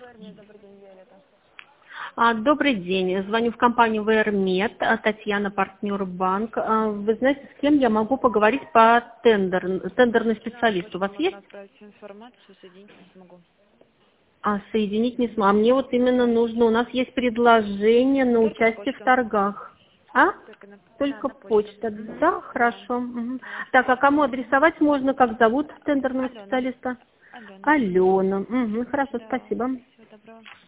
Добрый день, Виолетта. Добрый день. Звоню в компанию ВРМЕД, Татьяна, партнер банк. Вы знаете, с кем я могу поговорить по тендерный Да, специалист? У точно, вас можно есть? отправить всю информацию, соединить не смогу. Соединить не смогу. А мне вот именно нужно, у нас есть предложение на Только на участие в почту. торгах. А? Да, Только на почту. почта. Угу. Да, Да. хорошо. Мгм. Хорошо. Так, а кому адресовать можно? Как зовут тендерного Алена. специалиста? Алена. Алена. Мгм. Хорошо, Да. спасибо. Всего доброго.